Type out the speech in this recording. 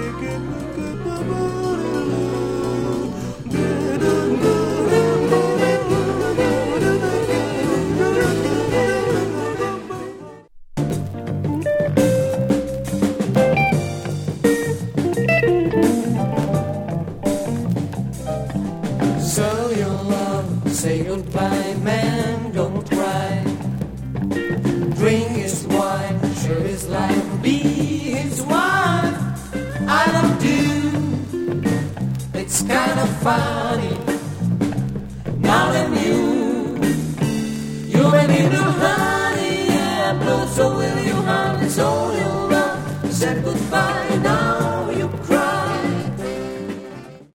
Say goodbye, man, don't cry. Drink his wine, share his life, be his wife. I love you, it's kind of funny. Now that you made me do honey, yeah, blue, so will you, honey, so you love. Said goodbye.